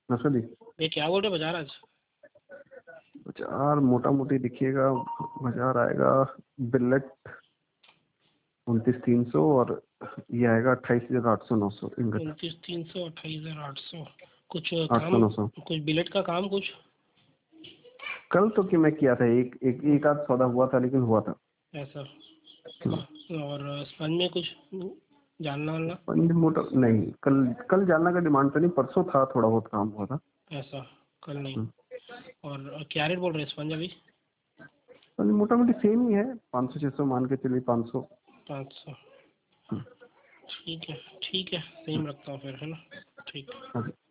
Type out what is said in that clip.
नमस्कार जी। ये क्या बोल रहे बाजार आज? बाजार मोटा मोटी देखिएगा, बाजार आएगा बिलेट 29,300 और ये आएगा 28,800 इंगत। 29,300 28,800। कुछ 800-900 कुछ बिलेट का काम कुछ? कल तो कि मैं किया था, एक आध सौदा हुआ था, लेकिन हुआ था ऐसा। और स्पंज में कुछ जानना वालना? पंज मोटा नहीं, कल जानना का डिमांड तो नहीं, परसों था, थोड़ा बहुत काम हुआ था। ऐसा, कल नहीं। और क्या रेट बोल रहे हैं स्पंज अभी? पंज मोटा मोटी सेम ही है, 500-600 मान के चलिए, 500। 500। ठीक है, ठीक है, सेम रखता हूँ फिर, है ना? ठीक।